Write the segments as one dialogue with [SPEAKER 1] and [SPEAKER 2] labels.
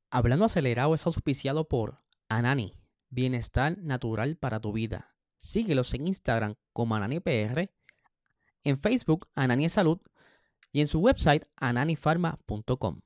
[SPEAKER 1] Hablando Acelerado es auspiciado por Anani, bienestar natural para tu vida. Síguelos en Instagram como AnaniPR, en Facebook Anani Salud y en su website ananifarma.com.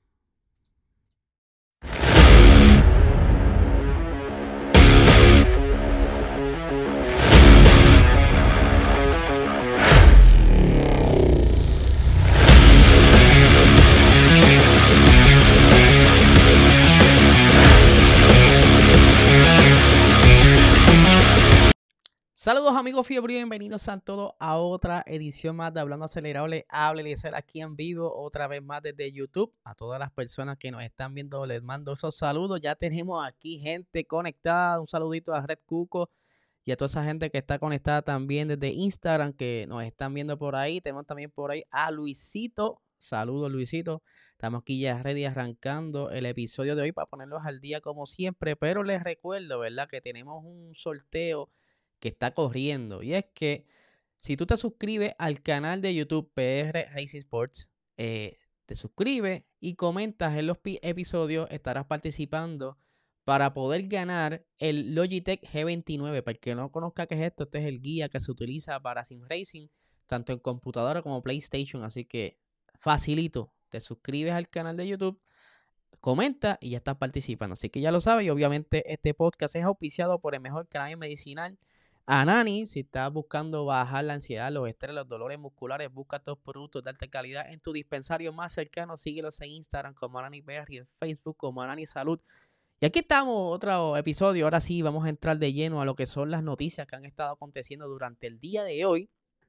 [SPEAKER 1] Saludos amigos fiebre, bienvenidos a todos a otra edición más de Hablando Acelerado. Les habla Eliezer aquí en vivo, otra vez más desde YouTube. A todas las personas que nos están viendo les mando esos saludos. Ya tenemos aquí gente conectada. Un saludito a Red Cuco y a toda esa gente que está conectada también desde Instagram, que nos están viendo por ahí. Tenemos también por ahí a Luisito. Saludos Luisito. Estamos aquí ya ready arrancando el episodio de hoy para ponerlos al día como siempre. Pero les recuerdo, ¿verdad? Que tenemos un sorteo que está corriendo. Y es que si tú te suscribes al canal de YouTube PR Racing Sports, te suscribes y comentas en los episodios, estarás participando para poder ganar el Logitech G29. Para el que no conozca qué es esto, este es el guía que se utiliza para sim racing, tanto en computadora como PlayStation. Así que facilito, te suscribes al canal de YouTube, comenta y ya estás participando. Así que ya lo sabes. Y obviamente este podcast es auspiciado por el mejor canal medicinal Anani. Si estás buscando bajar la ansiedad, los estrés, los dolores musculares, busca estos productos de alta calidad en tu dispensario más cercano. Síguelos en Instagram como AnaniPR y en Facebook como Anani Salud. Y aquí estamos, otro episodio. Ahora sí, vamos a entrar de lleno a lo que son las noticias que han estado aconteciendo durante el día de hoy.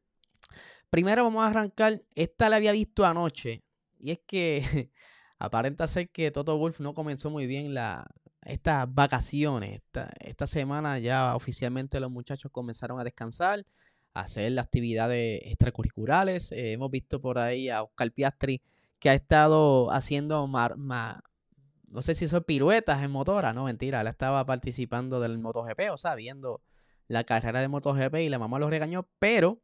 [SPEAKER 1] Primero vamos a arrancar, esta la había visto anoche, y es que aparenta ser que Toto Wolff no comenzó muy bien estas vacaciones. Esta semana ya oficialmente los muchachos comenzaron a descansar, a hacer las actividades extracurriculares. Hemos visto por ahí a Oscar Piastri que ha estado haciendo, no sé si son piruetas en motora, no, mentira, él estaba participando del MotoGP, o sea, viendo la carrera de MotoGP y la mamá lo regañó, pero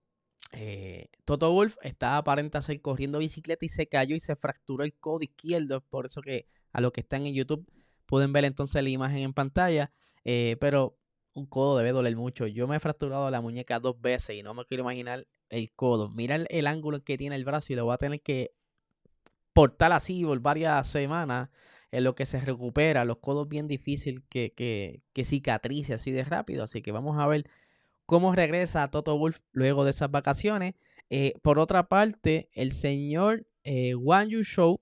[SPEAKER 1] Toto Wolff estaba aparente ser corriendo bicicleta y se cayó y se fracturó el codo izquierdo. Por eso que a los que están en YouTube pueden ver entonces la imagen en pantalla. Pero un codo debe doler mucho. Yo me he fracturado la muñeca 2 veces y no me quiero imaginar el codo. Mira el ángulo que tiene el brazo y lo voy a tener que portar así por varias semanas en lo que se recupera. Los codos bien difícil que cicatrice así de rápido. Así que vamos a ver cómo regresa Toto Wolff luego de esas vacaciones. Por otra parte, el señor Guan Yu Zhou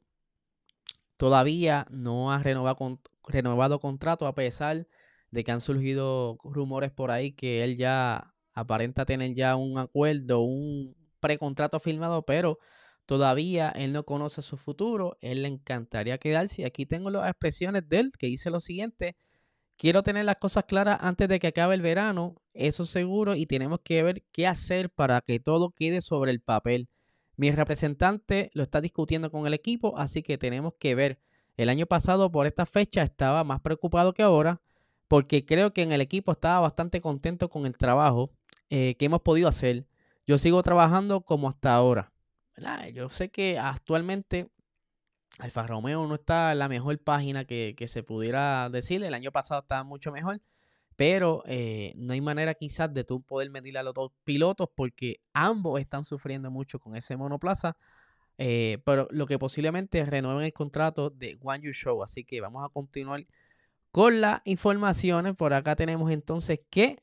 [SPEAKER 1] todavía no ha renovado contrato, a pesar de que han surgido rumores por ahí que él ya aparenta tener ya un acuerdo, un precontrato firmado, pero todavía él no conoce su futuro. Él le encantaría quedarse. Y aquí tengo las expresiones de él, que dice lo siguiente: quiero tener las cosas claras antes de que acabe el verano, eso seguro, y tenemos que ver qué hacer para que todo quede sobre el papel. Mi representante lo está discutiendo con el equipo, así que tenemos que ver. El año pasado por esta fecha estaba más preocupado que ahora, porque creo que en el equipo estaba bastante contento con el trabajo que hemos podido hacer. Yo sigo trabajando como hasta ahora, ¿verdad? Yo sé que actualmente Alfa Romeo no está en la mejor página que se pudiera decir. El año pasado estaba mucho mejor, pero no hay manera quizás de tú poder medir a los dos pilotos porque ambos están sufriendo mucho con ese monoplaza. Pero lo que posiblemente renueven el contrato de Guan Yu Zhou. Así que vamos a continuar con las informaciones. Por acá tenemos entonces que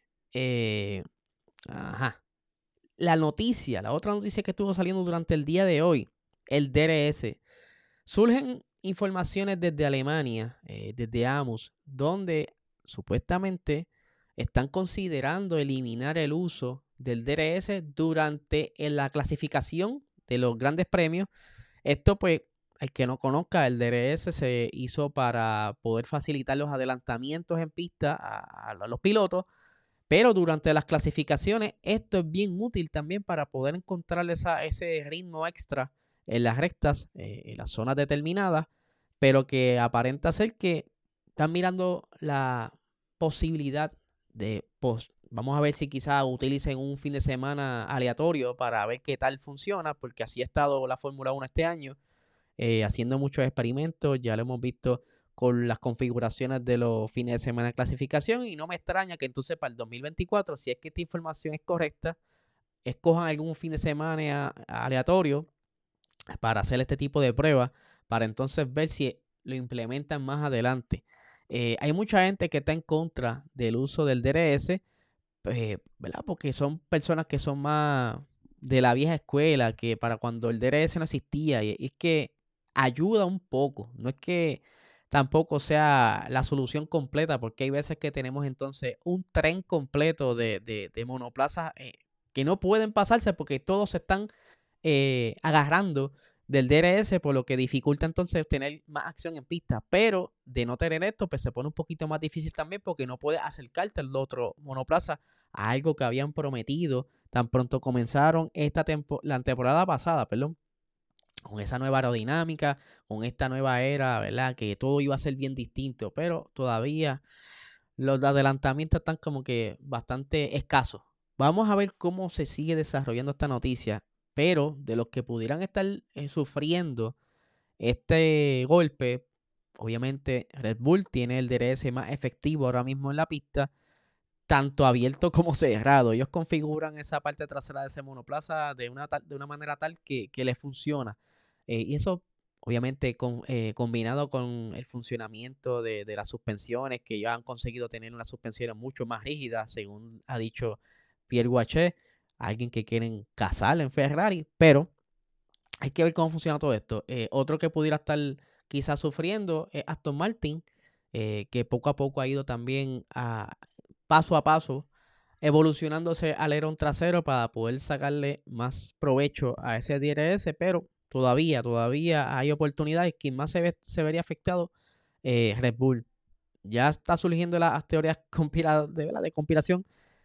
[SPEAKER 1] la otra noticia que estuvo saliendo durante el día de hoy, el DRS. Surgen informaciones desde Alemania, desde Amos, donde supuestamente están considerando eliminar el uso del DRS durante la clasificación de los grandes premios. Esto, pues, el que no conozca, el DRS se hizo para poder facilitar los adelantamientos en pista a los pilotos, pero durante las clasificaciones esto es bien útil también para poder encontrar ese ritmo extra en las rectas, en las zonas determinadas, pero que aparenta ser que están mirando la posibilidad de, vamos a ver si quizás utilicen un fin de semana aleatorio para ver qué tal funciona, porque así ha estado la Fórmula 1 este año, haciendo muchos experimentos. Ya lo hemos visto con las configuraciones de los fines de semana de clasificación y no me extraña que entonces para el 2024, si es que esta información es correcta, escojan algún fin de semana aleatorio para hacer este tipo de pruebas, para entonces ver si lo implementan más adelante. Hay mucha gente que está en contra del uso del DRS, ¿verdad? Porque son personas que son más de la vieja escuela, que para cuando el DRS no existía, y es que ayuda un poco, no es que tampoco sea la solución completa, porque hay veces que tenemos entonces un tren completo de monoplazas que no pueden pasarse porque todos se están agarrando del DRS, por lo que dificulta entonces tener más acción en pista. Pero de no tener esto, pues se pone un poquito más difícil también porque no puedes acercarte al otro monoplaza a algo que habían prometido tan pronto comenzaron la temporada pasada, perdón, con esa nueva aerodinámica, con esta nueva era, ¿verdad? Que todo iba a ser bien distinto, pero todavía los adelantamientos están como que bastante escasos. Vamos a ver cómo se sigue desarrollando esta noticia, pero de los que pudieran estar sufriendo este golpe, obviamente Red Bull tiene el DRS más efectivo ahora mismo en la pista, tanto abierto como cerrado. Ellos configuran esa parte trasera de ese monoplaza de una manera tal que les funciona. Y eso, obviamente, combinado con el funcionamiento de las suspensiones, que ya han conseguido tener unas suspensiones mucho más rígidas, según ha dicho Pierre Guaché, alguien que quieren cazar en Ferrari, pero hay que ver cómo funciona todo esto. Otro que pudiera estar quizás sufriendo es Aston Martin, que poco a poco ha ido también paso a paso evolucionándose al alerón trasero para poder sacarle más provecho a ese DRS, pero todavía hay oportunidades. Quien más se vería afectado, Red Bull. Ya está surgiendo las teorías de conspiración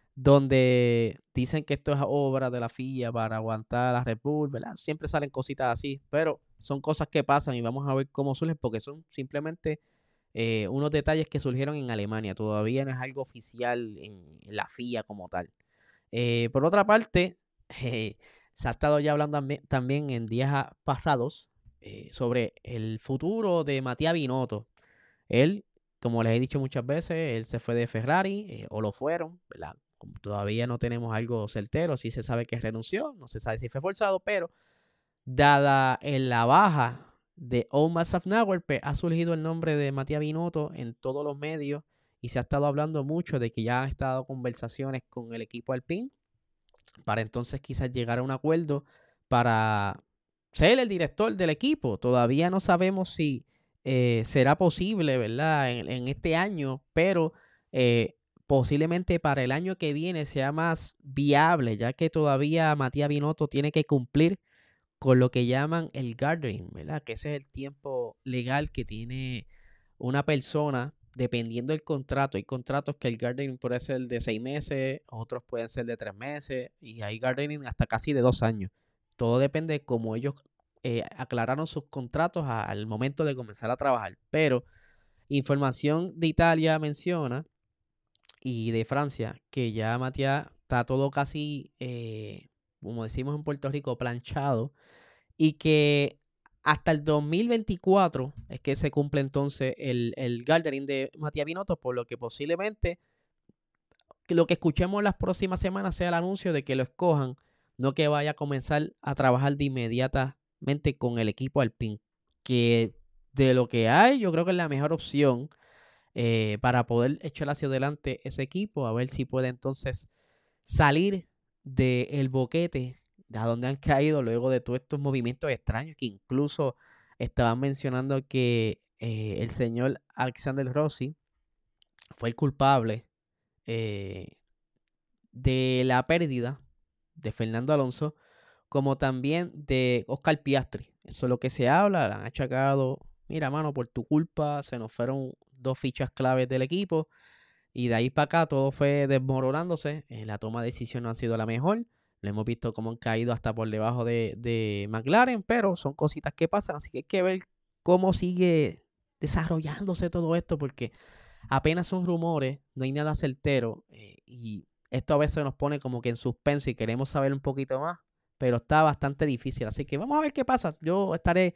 [SPEAKER 1] donde dicen que esto es obra de la FIA para aguantar a la Red Bull, ¿verdad? Siempre salen cositas así, pero son cosas que pasan y vamos a ver cómo surgen porque son simplemente unos detalles que surgieron en Alemania. Todavía no es algo oficial en la FIA como tal. Por otra parte, se ha estado ya hablando también en días pasados sobre el futuro de Matías Binotto. Él, como les he dicho muchas veces, él se fue de Ferrari o lo fueron, ¿verdad? Como todavía no tenemos algo certero, sí se sabe que renunció, no se sabe si fue forzado, pero dada en la baja de Omar Safnauer, pues, ha surgido el nombre de Matías Binotto en todos los medios y se ha estado hablando mucho de que ya han estado conversaciones con el equipo Alpine para entonces quizás llegar a un acuerdo para ser el director del equipo. Todavía no sabemos si será posible, ¿verdad? En este año, pero posiblemente para el año que viene sea más viable, ya que todavía Matías Binotto tiene que cumplir con lo que llaman el gardening, ¿verdad? Que ese es el tiempo legal que tiene una persona dependiendo del contrato. Hay contratos que el gardening puede ser de 6 meses, otros pueden ser de 3 meses y hay gardening hasta casi de 2 años. Todo depende de cómo ellos aclararon sus contratos al momento de comenzar a trabajar. Pero información de Italia menciona y de Francia que ya Matías está todo casi, como decimos en Puerto Rico, planchado y que hasta el 2024 es que se cumple entonces el gardening de Matías Binotto, por lo que posiblemente lo que escuchemos las próximas semanas sea el anuncio de que lo escojan, no que vaya a comenzar a trabajar de inmediatamente con el equipo Alpine, que de lo que hay yo creo que es la mejor opción para poder echar hacia adelante ese equipo, a ver si puede entonces salir del boquete de a donde han caído luego de todos estos movimientos extraños que incluso estaban mencionando que el señor Alexander Rossi fue el culpable de la pérdida de Fernando Alonso, como también de Oscar Piastri. Eso es lo que se habla, le han achacado, mira, mano, por tu culpa se nos fueron 2 fichas claves del equipo y de ahí para acá todo fue desmoronándose. La toma de decisión no ha sido la mejor. Lo hemos visto cómo han caído hasta por debajo de McLaren, pero son cositas que pasan, así que hay que ver cómo sigue desarrollándose todo esto, porque apenas son rumores, no hay nada certero y esto a veces nos pone como que en suspenso y queremos saber un poquito más, pero está bastante difícil, así que vamos a ver qué pasa. Yo estaré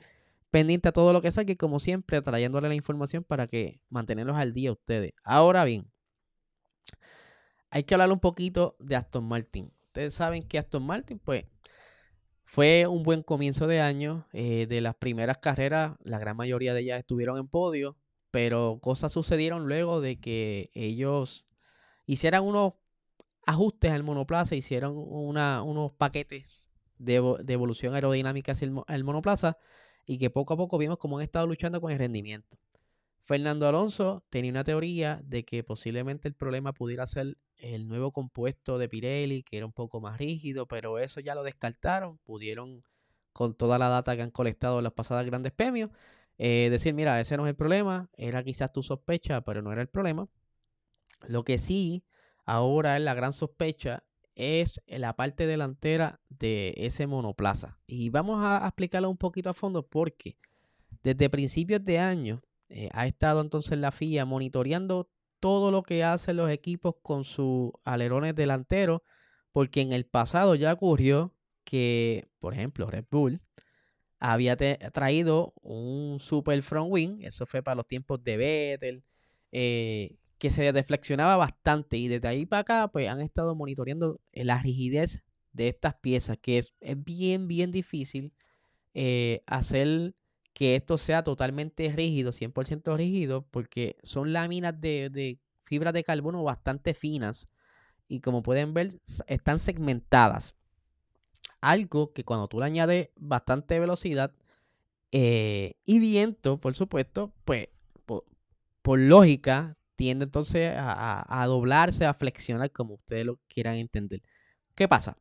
[SPEAKER 1] pendiente a todo lo que salga y como siempre trayéndole la información para que mantenerlos al día a ustedes. Ahora bien, hay que hablar un poquito de Aston Martin. Ustedes saben que Aston Martin, pues, fue un buen comienzo de año. De las primeras carreras, la gran mayoría de ellas estuvieron en podio, pero cosas sucedieron luego de que ellos hicieran unos ajustes al monoplaza, hicieron unos paquetes de evolución aerodinámica hacia el monoplaza y que poco a poco vimos cómo han estado luchando con el rendimiento. Fernando Alonso tenía una teoría de que posiblemente el problema pudiera ser el nuevo compuesto de Pirelli, que era un poco más rígido, pero eso ya lo descartaron. Pudieron, con toda la data que han colectado en las pasadas grandes premios, decir, mira, ese no es el problema, era quizás tu sospecha, pero no era el problema. Lo que sí, ahora es la gran sospecha, es la parte delantera de ese monoplaza. Y vamos a explicarlo un poquito a fondo porque desde principios de año ha estado entonces la FIA monitoreando todo lo que hacen los equipos con sus alerones delanteros, porque en el pasado ya ocurrió que, por ejemplo, Red Bull había traído un super front wing, eso fue para los tiempos de Vettel, que se deflexionaba bastante y desde ahí para acá pues han estado monitoreando la rigidez de estas piezas, que es bien, bien difícil hacer que esto sea totalmente rígido, 100% rígido, porque son láminas de fibras de carbono bastante finas y como pueden ver están segmentadas. Algo que cuando tú le añades bastante velocidad y viento, por supuesto, pues por lógica tiende entonces a doblarse, a flexionar como ustedes lo quieran entender. ¿Qué pasa?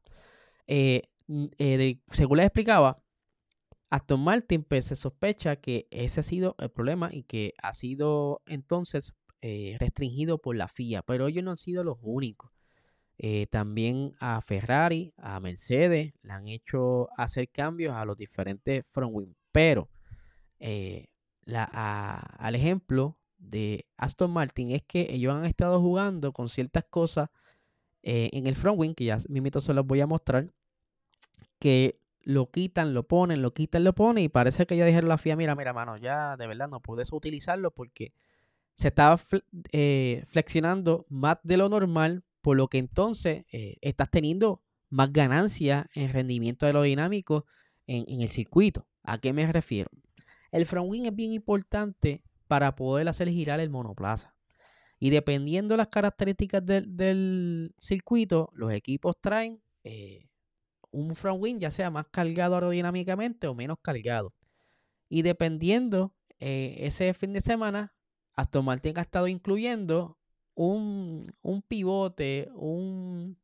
[SPEAKER 1] Según les explicaba, Aston Martin pues, se sospecha que ese ha sido el problema y que ha sido entonces restringido por la FIA, pero ellos no han sido los únicos. También a Ferrari, a Mercedes, le han hecho hacer cambios a los diferentes front wing, pero al ejemplo de Aston Martin es que ellos han estado jugando con ciertas cosas en el front wing, que ya mismito se los voy a mostrar, que lo quitan, lo ponen, lo quitan, lo ponen, y parece que ya dijeron la FIA, mira, mano, ya de verdad no puedes utilizarlo porque se estaba flexionando más de lo normal, por lo que entonces estás teniendo más ganancias en rendimiento aerodinámico en el circuito. ¿A qué me refiero? El front wing es bien importante para poder hacer girar el monoplaza. Y dependiendo de las características del circuito, los equipos traen un front wing ya sea más cargado aerodinámicamente o menos cargado. Y dependiendo ese fin de semana, Aston Martin ha estado incluyendo un pivote, un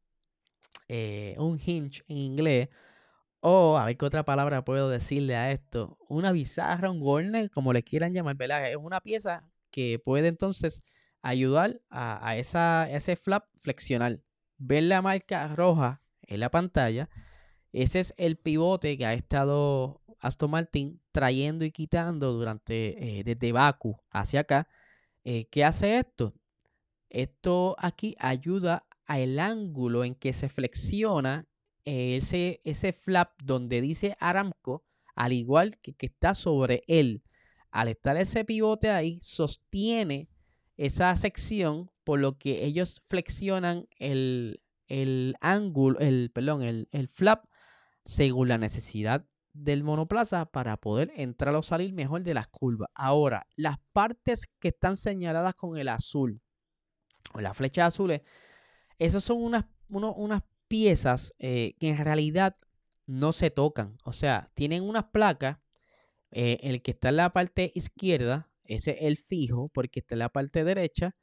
[SPEAKER 1] hinge en inglés, o a ver qué otra palabra puedo decirle a esto, una bizarra, un corner, como le quieran llamar, ¿verdad? Es una pieza que puede entonces ayudar a ese flap flexionar. Ver la marca roja en la pantalla, ese es el pivote que ha estado Aston Martin trayendo y quitando desde Baku hacia acá. ¿Qué hace esto? Esto aquí ayuda al ángulo en que se flexiona ese flap donde dice Aramco, al igual que está sobre él. Al estar ese pivote ahí, sostiene esa sección, por lo que ellos flexionan el ángulo, el flap según la necesidad del monoplaza para poder entrar o salir mejor de las curvas. Ahora, las partes que están señaladas con el azul o las flechas azules, esas son unas piezas que en realidad no se tocan. O sea, tienen unas placas, el que está en la parte izquierda, ese es el fijo, porque está en la parte derecha,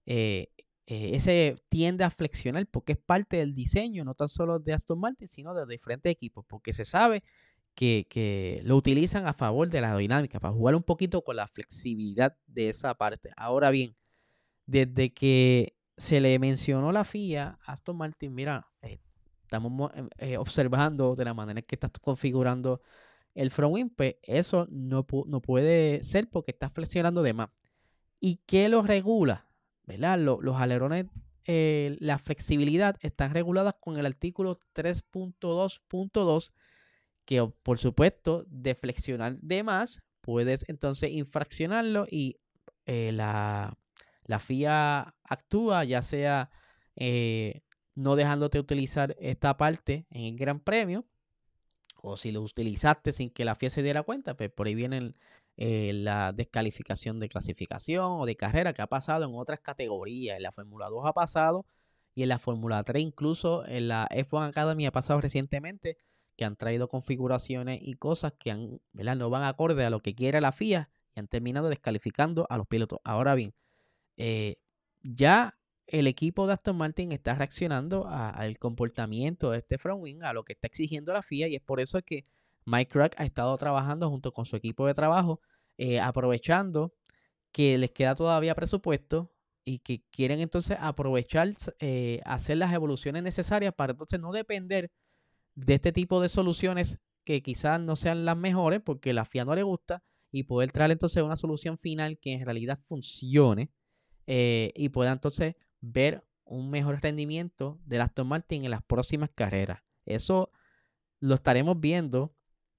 [SPEAKER 1] ese tiende a flexionar porque es parte del diseño, no tan solo de Aston Martin, sino de diferentes equipos, porque se sabe que lo utilizan a favor de la aerodinámica, para jugar un poquito con la flexibilidad de esa parte. Ahora bien, desde que se le mencionó la FIA a Aston Martin, mira, estamos observando de la manera en que estás configurando el front wing, pues eso no puede ser porque está flexionando de más. ¿Y qué lo regula? ¿Verdad? Los alerones, la flexibilidad están reguladas con el artículo 3.2.2, que por supuesto de flexionar de más puedes entonces infraccionarlo y la FIA actúa, ya sea no dejándote utilizar esta parte en el Gran Premio, o si lo utilizaste sin que la FIA se diera cuenta, pues por ahí viene la descalificación de clasificación o de carrera, que ha pasado en otras categorías. En la Fórmula 2 ha pasado y en la Fórmula 3, incluso en la F1 Academy ha pasado recientemente, que han traído configuraciones y cosas que ¿verdad? No van acorde a lo que quiere la FIA y han terminado descalificando a los pilotos. Ahora bien, ya el equipo de Aston Martin está reaccionando al comportamiento de este front wing, a lo que está exigiendo la FIA, y es por eso que Mike Krack ha estado trabajando junto con su equipo de trabajo, aprovechando que les queda todavía presupuesto y que quieren entonces aprovechar, hacer las evoluciones necesarias para entonces no depender de este tipo de soluciones que quizás no sean las mejores porque la FIA no le gusta, y poder traer entonces una solución final que en realidad funcione, y pueda entonces ver un mejor rendimiento del Aston Martin en las próximas carreras. Eso lo estaremos viendo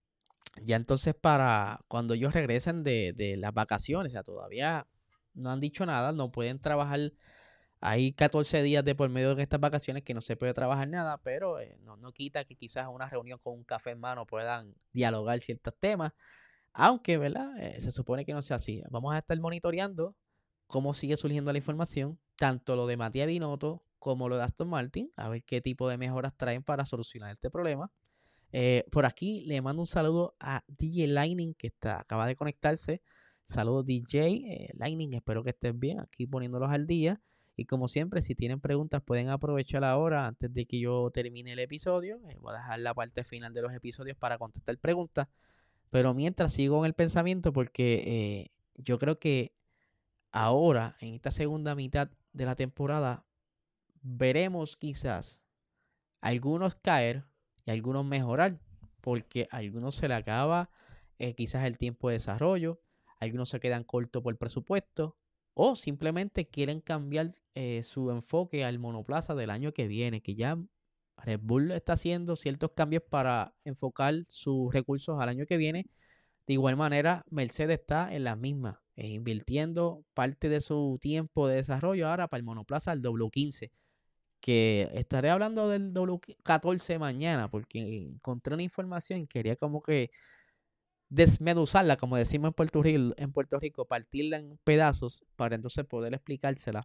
[SPEAKER 1] ya entonces para cuando ellos regresen de las vacaciones. O sea, todavía no han dicho nada, no pueden trabajar. Hay 14 días de por medio de estas vacaciones que no se puede trabajar nada, pero no quita que quizás en una reunión con un café en mano puedan dialogar ciertos temas. Aunque, ¿verdad? Se supone que no sea así. Vamos a estar monitoreando cómo sigue surgiendo la información, tanto lo de Matías Binotto como lo de Aston Martin, a ver qué tipo de mejoras traen para solucionar este problema. Por aquí le mando un saludo a DJ Lightning, que acaba de conectarse. Saludos DJ Lightning, espero que estés bien, aquí poniéndolos al día. Y como siempre, si tienen preguntas pueden aprovechar ahora antes de que yo termine el episodio. Voy a dejar la parte final de los episodios para contestar preguntas. Pero mientras sigo en el pensamiento, porque yo creo que ahora, en esta segunda mitad de la temporada, veremos quizás algunos caer y algunos mejorar, porque a algunos se le acaba quizás el tiempo de desarrollo, algunos se quedan cortos por presupuesto, o simplemente quieren cambiar su enfoque al monoplaza del año que viene, que ya Red Bull está haciendo ciertos cambios para enfocar sus recursos al año que viene. De igual manera, Mercedes está en las mismas, invirtiendo parte de su tiempo de desarrollo ahora para el monoplaza del W15, que estaré hablando del W14 mañana, porque encontré una información y quería como que desmenuzarla, como decimos en Puerto Rico, partirla en pedazos para entonces poder explicársela,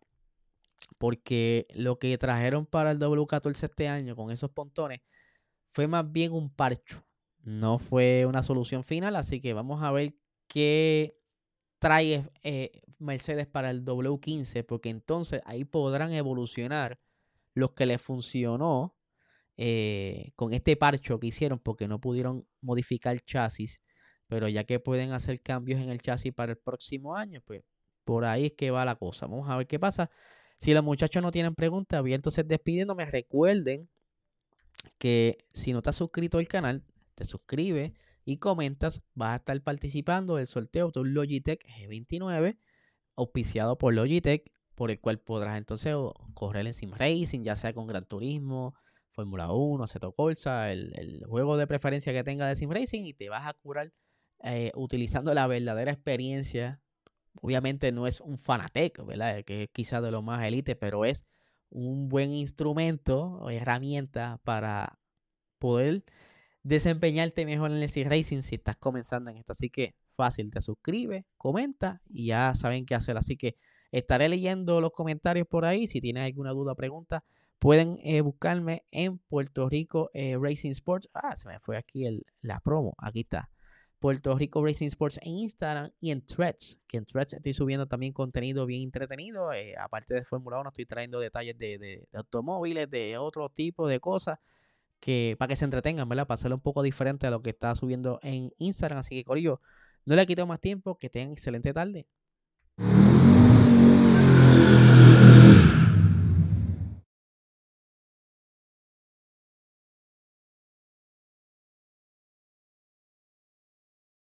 [SPEAKER 1] porque lo que trajeron para el W14 este año con esos pontones fue más bien un parcho, no fue una solución final, así que vamos a ver qué trae Mercedes para el W15, porque entonces ahí podrán evolucionar los que les funcionó con este parcho que hicieron, porque no pudieron modificar el chasis, pero ya que pueden hacer cambios en el chasis para el próximo año, pues por ahí es que va la cosa. Vamos a ver qué pasa. Si los muchachos no tienen preguntas, voy entonces despidiéndome. Recuerden que si no te has suscrito al canal, te suscribes y comentas, vas a estar participando del sorteo de un Logitech G29 auspiciado por Logitech, por el cual podrás entonces correr en Sim Racing, ya sea con Gran Turismo, Fórmula 1, Assetto Corsa, el juego de preferencia que tenga de Sim Racing, y te vas a curar utilizando la verdadera experiencia. Obviamente no es un Fanatec, ¿verdad? Que es quizás de lo más elite, pero es un buen instrumento o herramienta para poder desempeñarte mejor en el Sim Racing si estás comenzando en esto. Así que fácil, te suscribes, comenta y ya saben qué hacer. Así que estaré leyendo los comentarios por ahí. Si tienen alguna duda o pregunta, pueden buscarme en Puerto Rico Racing Sports. Se me fue aquí la promo. Aquí está. Puerto Rico Racing Sports en Instagram y en Threads, que en Threads estoy subiendo también contenido bien entretenido. Aparte de Fórmula 1, estoy trayendo detalles de automóviles, de otro tipo de cosas, que para que se entretengan, ¿verdad? Para hacerlo un poco diferente a lo que está subiendo en Instagram. Así que, corillo, no le quito más tiempo. Que tengan excelente tarde.